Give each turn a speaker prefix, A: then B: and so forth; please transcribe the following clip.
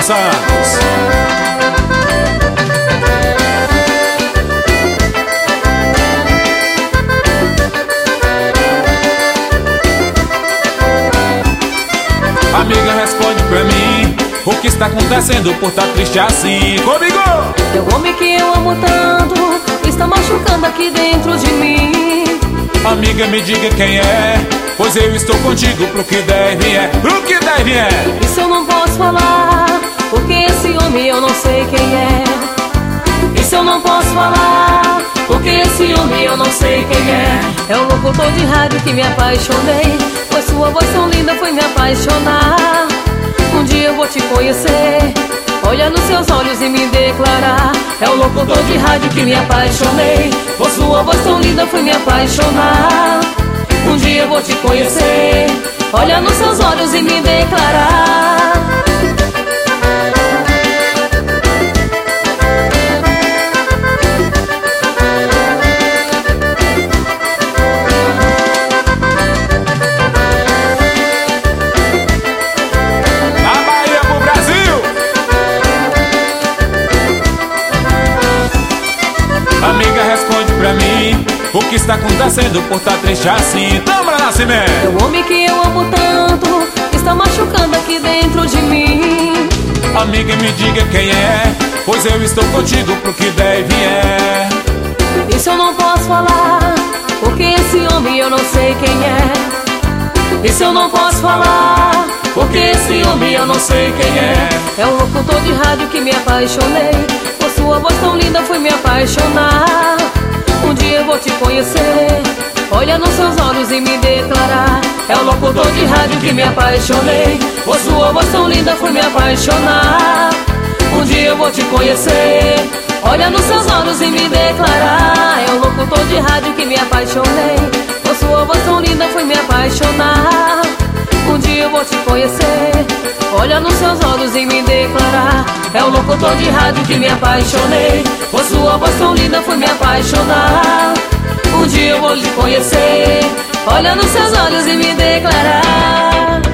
A: Santos. Amiga, responde pra mim, o que está acontecendo por tá triste assim? Comigo!
B: Teu homem que eu amo tanto está machucando aqui dentro de mim.
A: Amiga, me diga quem é, pois eu estou contigo pro que deve é. Pro que deve é.
B: Isso eu não posso falar, porque esse homem eu não sei quem é. Isso eu não posso falar, porque esse homem eu não sei quem é. É um locutor de rádio que me apaixonei, pois sua voz tão linda foi me apaixonar. Um dia eu vou te conhecer, olhar nos seus olhos e me declarar. É o locutor de rádio que me apaixonei, por sua voz tão linda foi me apaixonar. Um dia eu vou te conhecer, olhar nos seus olhos e me declarar.
A: Amiga, responde pra mim, o que está acontecendo por tá triste assim? Toma, Nascimento!
B: O homem que eu amo tanto está machucando aqui dentro de mim.
A: Amiga, me diga quem é, pois eu estou contigo pro que deve é.
B: Isso eu não posso falar, porque esse homem eu não sei quem é. Isso eu não posso falar, porque esse homem eu não sei quem é. É um locutor de rádio que me apaixonei, por sua voz tão linda foi me apaixonar. Um dia eu vou te conhecer, olhar nos seus olhos e me declarar. É o locutor de rádio que me apaixonei, por sua voz tão linda foi me apaixonar. Um dia eu vou te conhecer, olhar nos seus olhos e me declarar. É o locutor de rádio que me apaixonei, por sua voz tão linda foi me apaixonar. Um dia eu vou te conhecer, olhar nos seus olhos e me declarar. É o locutor de rádio que me apaixonei, por sua voz tão linda foi me apaixonar. Um dia eu vou te conhecer, olhar nos seus olhos e me declarar.